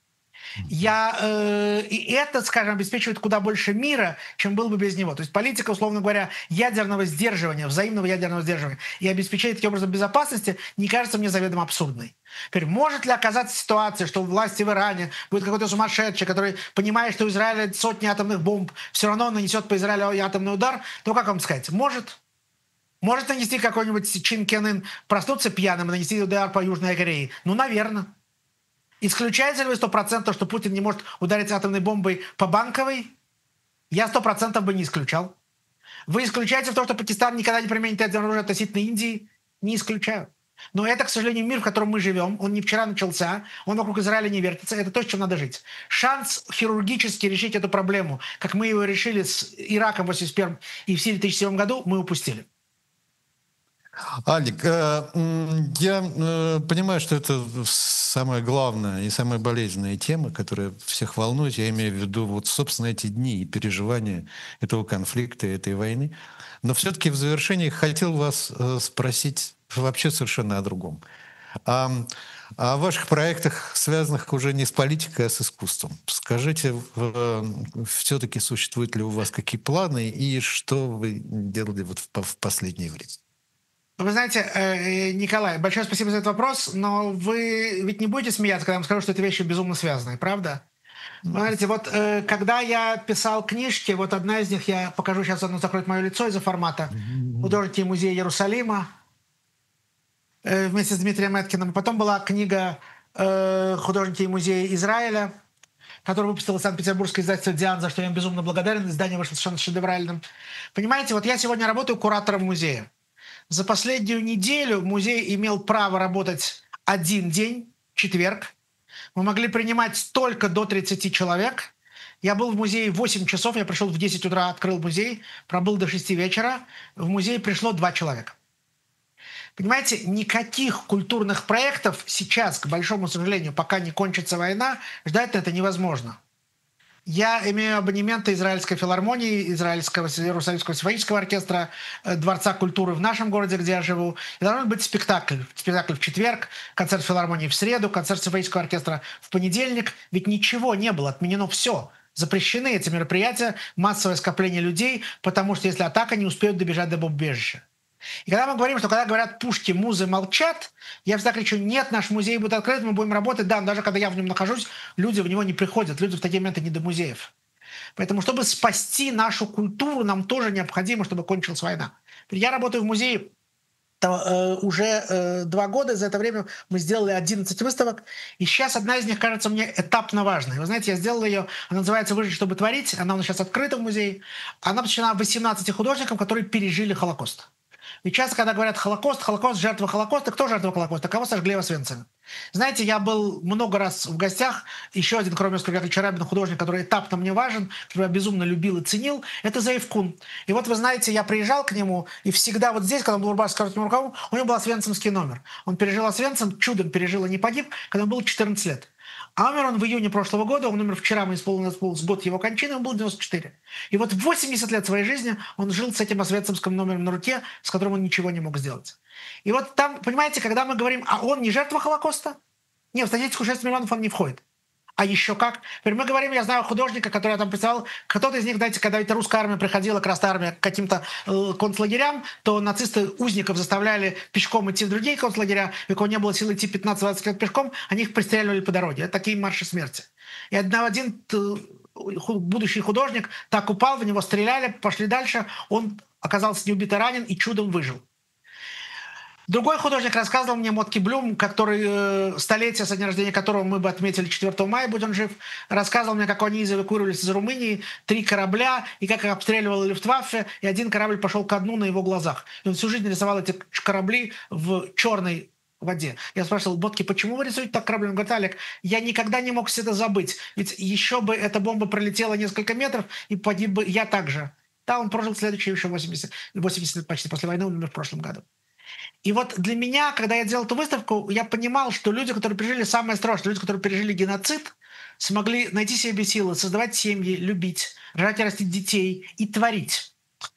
Я, э, и это, скажем, обеспечивает куда больше мира, чем было бы без него. То есть политика, условно говоря, ядерного сдерживания, взаимного ядерного сдерживания и обеспечения таким образом безопасности не кажется мне заведомо абсурдной. Теперь, может ли оказаться ситуация, что власти в Иране будет какой-то сумасшедший, который понимает, что у Израиля сотни атомных бомб, все равно нанесет по Израилю атомный удар? То как вам сказать? Может. Может нанести какой-нибудь Чин Кен Ын, проснуться пьяным и нанести удар по Южной Корее? Ну, наверное. Исключаете ли вы сто процентов, что Путин не может ударить атомной бомбой по Банковой? Я сто процентов бы не исключал. Вы исключаете в том, что Пакистан никогда не применит ядерное оружие относительно Индии? Не исключаю. Но это, к сожалению, мир, в котором мы живем. Он не вчера начался, он вокруг Израиля не вертится. Это то, с чем надо жить. Шанс хирургически решить эту проблему, как мы его решили с Ираком в восемьдесят первом и в Сирии в тысяча девятьсот седьмом году, мы упустили. Алик, э, м, я э, понимаю, что это самая главная и самая болезненная тема, которая всех волнует. Я имею в виду вот, собственно, эти дни и переживания этого конфликта, этой войны. Но все-таки в завершении хотел вас э, спросить вообще совершенно о другом. О, о ваших проектах, связанных уже не с политикой, а с искусством. Скажите, все-таки существуют ли у вас какие планы и что вы делали вот в, по- в последнее время? Вы знаете, э, Николай, большое спасибо за этот вопрос, но вы ведь не будете смеяться, когда я вам скажу, что эти вещи безумно связаны, правда? Вы знаете, вот э, когда я писал книжки, вот одна из них, я покажу сейчас, одну закроет мое лицо из-за формата, Мгм. «Художники музея Иерусалима», э, вместе с Дмитрием Эткиным. Потом была книга э, «Художники музея Израиля», которую выпустило Санкт-Петербургское издательство «Диан», за что я им безумно благодарен. Издание вышло совершенно шедевральным. Понимаете, вот я сегодня работаю куратором музея. За последнюю неделю музей имел право работать один день, четверг. Мы могли принимать только до тридцати человек. Я был в музее восемь часов, я пришел в десять утра, открыл музей, пробыл до шести вечера. В музей пришло два человека. Понимаете, никаких культурных проектов сейчас, к большому сожалению, пока не кончится война, ждать это невозможно. Я имею абонементы Израильской филармонии, Израильского Иерусалимского симфонического оркестра, э, Дворца культуры в нашем городе, где я живу. И должен быть спектакль. Спектакль в четверг, концерт филармонии в среду, концерт симфонического оркестра в понедельник. Ведь ничего не было, отменено все. Запрещены эти мероприятия, массовое скопление людей, потому что если атака, не успеют добежать до бомбежища. И когда мы говорим, что когда говорят пушки, музы молчат, я всегда кричу: нет, наш музей будет открыт, мы будем работать. Да, но даже когда я в нем нахожусь, люди в него не приходят, люди в такие моменты не до музеев. Поэтому, чтобы спасти нашу культуру, нам тоже необходимо, чтобы кончилась война. Я работаю в музее э, уже э, два года, за это время мы сделали одиннадцать выставок, и сейчас одна из них кажется мне этапно важной. Вы знаете, я сделал ее, она называется «Выжить, чтобы творить», она у нас сейчас открыта в музее, она посвящена восемнадцати художникам, которые пережили Холокост. Ведь часто, когда говорят «Холокост», «Холокост», «Жертва Холокоста», кто жертва Холокоста? Кого сожгли в Освенциме? Знаете, я был много раз в гостях. Еще один, кроме Оскара Яковлевича Рабина, художник, который этапно мне важен, который я безумно любил и ценил, это Зеев Кун. И вот вы знаете, я приезжал к нему, и всегда вот здесь, когда он был в Рубашке с коротким рукавом, у него был освенцимский номер. Он пережил Освенцим, чудом пережил и не погиб, когда ему было четырнадцать лет. А умер он в июне прошлого года, он умер вчера, мы исполнилось год его кончины, он был девяносто четыре. И вот в восемьдесят лет своей жизни он жил с этим освенцимским номером на руке, с которым он ничего не мог сделать. И вот там, понимаете, когда мы говорим, а он не жертва Холокоста? Нет, в статистику шесть миллионов он не входит. А еще как? Теперь мы говорим, я знаю художника, который я там представлял, кто-то из них, знаете, когда ведь русская армия приходила, Красная армия, к каким-то э, концлагерям, то нацисты узников заставляли пешком идти в другие концлагеря, и у кого не было сил идти пятнадцать-двадцать лет пешком, они их пристреливали по дороге. Это такие марши смерти. И один э, будущий художник так упал, в него стреляли, пошли дальше, он оказался не убит, а ранен, и чудом выжил. Другой художник рассказывал мне, Мотки Блюм, который, э, столетие, со дня рождения которого мы бы отметили четвёртого мая, будь он жив, рассказывал мне, как они эвакуировались из Румынии, три корабля, и как их обстреливала Люфтваффе, и один корабль пошел ко дну на его глазах. И он всю жизнь рисовал эти корабли в черной воде. Я спрашивал: Ботки, почему вы рисуете так корабли? Он говорит: Алик, я никогда не мог все это забыть, ведь еще бы эта бомба пролетела несколько метров, и погиб бы я также. Да, он прожил следующие еще восемьдесят, восемьдесят лет почти после войны, он умер в прошлом году. И вот для меня, когда я делал эту выставку, я понимал, что люди, которые пережили самое страшное, люди, которые пережили геноцид, смогли найти себе силы, создавать семьи, любить, рожать и растить детей и творить.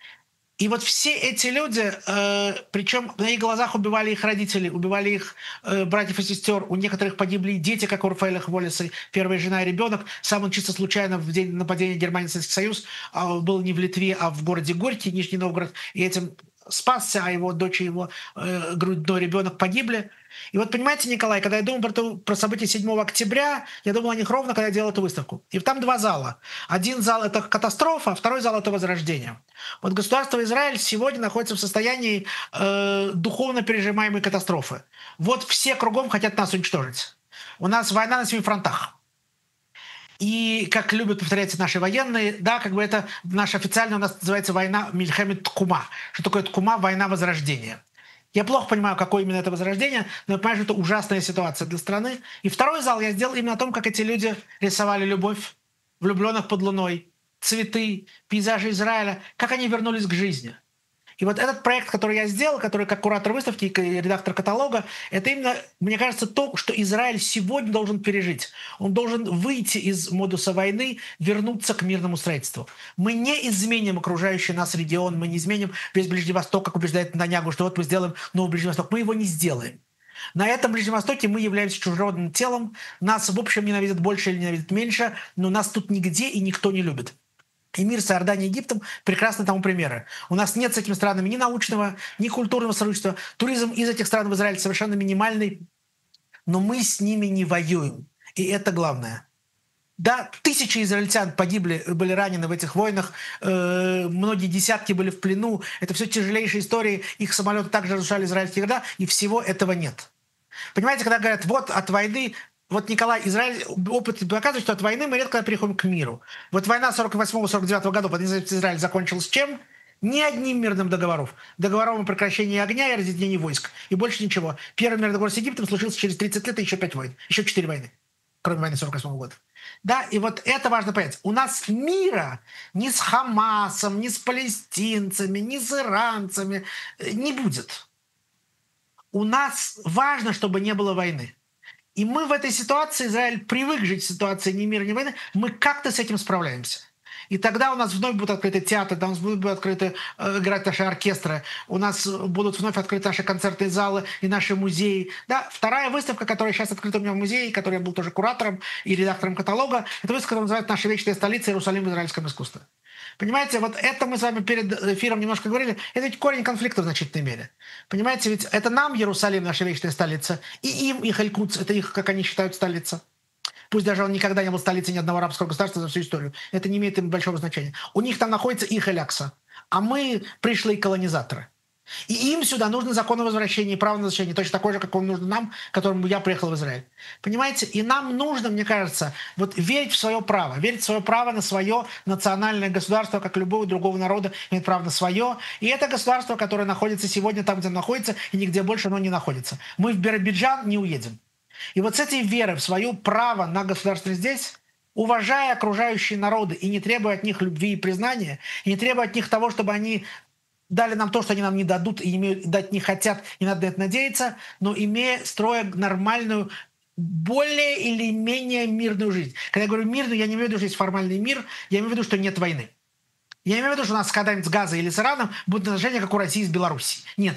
И вот все эти люди, э, причем на их глазах убивали их родителей, убивали их э, братьев и сестер, у некоторых погибли дети, как у Рафаэля Хволеса, первая жена и ребенок. Сам он чисто случайно в день нападения Германии на Советский Союз э, был не в Литве, а в городе Горький, Нижний Новгород, и этим спасся, а его дочь и его э, грудной ребенок погибли. И вот понимаете, Николай, когда я думал про, то, про события седьмого октября, я думал о них ровно, когда я делал эту выставку. И там два зала. Один зал – это катастрофа, а второй зал – это возрождение. Вот государство Израиль сегодня находится в состоянии э, духовно пережимаемой катастрофы. Вот все кругом хотят нас уничтожить. У нас война на семи фронтах. И, как любят повторять наши военные, да, как бы это наша официально у нас называется война Мильхемет Ткума. Что такое Ткума? Война возрождения. Я плохо понимаю, какое именно это возрождение, но я понимаю, что это ужасная ситуация для страны. И второй зал я сделал именно о том, как эти люди рисовали любовь, влюбленных под луной, цветы, пейзажи Израиля, как они вернулись к жизни. И И вот этот проект, который я сделал, который как куратор выставки и редактор каталога, это именно, мне кажется, то, что Израиль сегодня должен пережить. Он должен выйти из модуса войны, вернуться к мирному строительству. Мы не изменим окружающий нас регион, мы не изменим весь Ближний Восток, как убеждает Нетаньяху, что вот мы сделаем новый Ближний Восток. Мы его не сделаем. На этом Ближнем Востоке мы являемся чужеродным телом. Нас, в общем, ненавидят больше или ненавидят меньше, но нас тут нигде и никто не любит. И мир с Иорданией и Египтом прекрасны тому примеры. У нас нет с этими странами ни научного, ни культурного сотрудничества. Туризм из этих стран в Израиле совершенно минимальный, но мы с ними не воюем. И это главное. Да, тысячи израильтян погибли, были ранены в этих войнах, э, многие десятки были в плену. Это все тяжелейшие истории. Их самолеты также разрушали израильские города, и всего этого нет. Понимаете, когда говорят, вот от войны... Вот, Николай, Израиль, опыт показывает, что от войны мы редко переходим к миру. Вот война сорок восьмого сорок девятого года под независимость Израиля закончилась чем? Ни одним мирным договором. Договором о прекращении огня и разъединении войск. И больше ничего. Первый мирный договор с Египтом случился через тридцать лет и еще пять войн. Еще четыре войны. Кроме войны сорок восьмого года. Да, и вот это важно понять. У нас мира ни с Хамасом, ни с палестинцами, ни с иранцами не будет. У нас важно, чтобы не было войны. И мы в этой ситуации, Израиль привык жить в ситуации ни мира, ни войны, мы как-то с этим справляемся. И тогда у нас вновь будут открыты театры, у нас будут открыты э, играть наши оркестры, у нас будут вновь открыты наши концертные залы и наши музеи. Да? Вторая выставка, которая сейчас открыта у меня в музее, которой я был тоже куратором и редактором каталога, это выставка, которая называется «Наша вечная столица. Иерусалим в израильском искусстве». Понимаете, вот это мы с вами перед эфиром немножко говорили, это ведь корень конфликта в значительной мере. Понимаете, ведь это нам Иерусалим, наша вечная столица, и им их Аль-Кудс, это их, как они считают, столица. Пусть даже он никогда не был столицей ни одного арабского государства за всю историю. Это не имеет им большого значения. У них там находится их Аль-Акса, а мы пришлые колонизаторы. И им сюда нужно закон о возвращении, право на возвращение, точно такой же, как он нужен нам, которому я приехал в Израиль. Понимаете? И нам нужно, мне кажется, вот верить в свое право, верить в свое право на свое национальное государство, как любого другого народа имеет право на свое. И это государство, которое находится сегодня там, где оно находится, и нигде больше оно не находится. Мы в Биробиджан не уедем. И вот с этой верой в свое право на государство здесь, уважая окружающие народы и не требуя от них любви и признания, и не требуя от них того, чтобы они дали нам то, что они нам не дадут и имеют, дать не хотят, не надо на это надеяться, но имея, строя нормальную, более или менее мирную жизнь. Когда я говорю мирную, я не имею в виду, что есть формальный мир, я имею в виду, что нет войны. Я не имею в виду, что у нас когда-нибудь с Газой или с Ираном будут отношения, как у России с Белоруссией. Нет.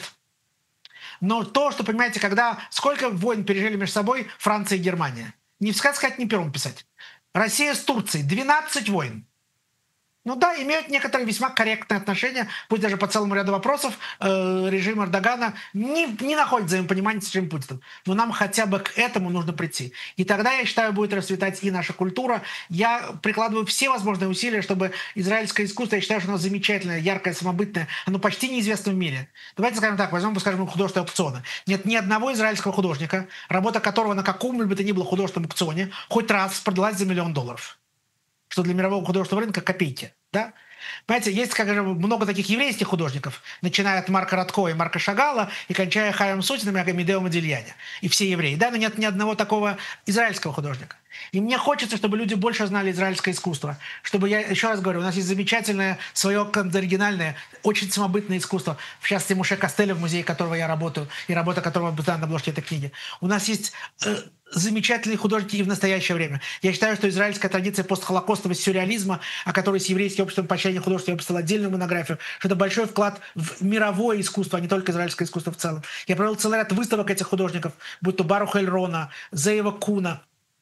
Но то, что, понимаете, когда... Сколько войн пережили между собой Франция и Германия? Не сказать, не пером писать. Россия с Турцией. двенадцать войн. Ну да, имеют некоторые весьма корректные отношения, пусть даже по целому ряду вопросов э, режим Эрдогана не, не находит взаимопонимания с режимом Путина. Но нам хотя бы к этому нужно прийти. И тогда, я считаю, будет расцветать и наша культура. Я прикладываю все возможные усилия, чтобы израильское искусство, я считаю, что оно замечательное, яркое, самобытное, оно почти неизвестно в мире. Давайте скажем так, возьмем, скажем, художественные аукционы. Нет ни одного израильского художника, работа которого на каком-либо то ни было художественном аукционе хоть раз продалась за миллион долларов. Что для мирового художественного рынка копейки. Да? Понимаете, есть, как же, много таких еврейских художников, начиная от Марка Радко и Марка Шагала и кончая Хаем Сутиным и Амедео Модильяне. И все евреи. Да, но нет ни одного такого израильского художника. И мне хочется, чтобы люди больше знали израильское искусство. Чтобы, я еще раз говорю, у нас есть замечательное, свое оригинальное, очень самобытное искусство. В частности, Муше Костеля, в музее которого я работаю, и работа которого была на обложке этой книги. У нас есть э, замечательные художники и в настоящее время. Я считаю, что израильская традиция постхолокостного сюрреализма, о которой с еврейским обществом поощрения художества я выпустил отдельную монографию, что это большой вклад в мировое искусство, а не только израильское искусство в целом. Я провел целый ряд выставок этих художников, будь то Баруха Эльрона, Зеева Куна,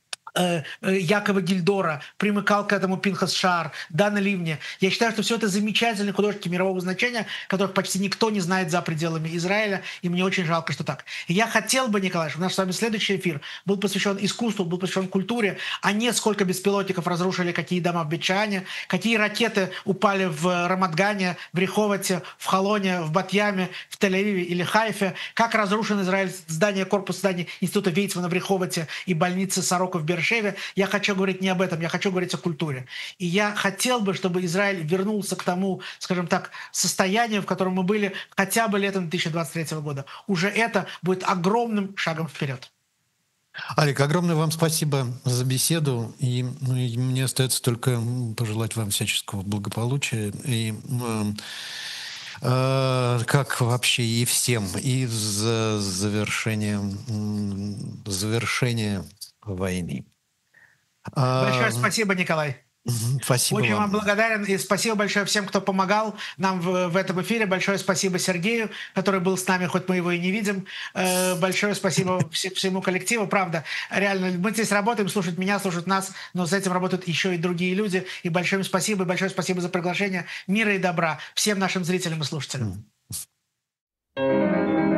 Якова Гильдора, примыкал к этому Пинхас Шаар, Дана Ливни. Я считаю, что все это замечательные художники мирового значения, которых почти никто не знает за пределами Израиля, и мне очень жалко, что так. И я хотел бы, Николай, чтобы наш с вами следующий эфир был посвящен искусству, был посвящен культуре, а не сколько беспилотников разрушили какие дома в Бет-Шане, какие ракеты упали в Рамат-Гане, в Реховоте, в Холоне, в Бат-Яме, в Тель-Авиве или Хайфе, как разрушен Израиль здание, корпус здания Института Вейцмана в Реховоте и больницы Сорока в Бершеве. Я хочу говорить не об этом, я хочу говорить о культуре. И я хотел бы, чтобы Израиль вернулся к тому, скажем так, состоянию, в котором мы были хотя бы летом две тысячи двадцать третьего года. Уже это будет огромным шагом вперед. Алик, огромное вам спасибо за беседу. И, ну, и мне остается только пожелать вам всяческого благополучия. И, Э, Как вообще и всем, и с завершением, м, завершения войны. Большое А, спасибо, Николай. мгм, Спасибо Очень вам вам. благодарен и спасибо большое всем, кто помогал нам в, в этом эфире. Большое спасибо Сергею, который был с нами, хоть мы его и не видим. Э, большое спасибо вс- всему коллективу. Правда, реально, мы здесь работаем, слушают меня, слушают нас, но с этим работают еще и другие люди. И большое им спасибо, и большое спасибо за приглашение. Мира и добра всем нашим зрителям и слушателям. М.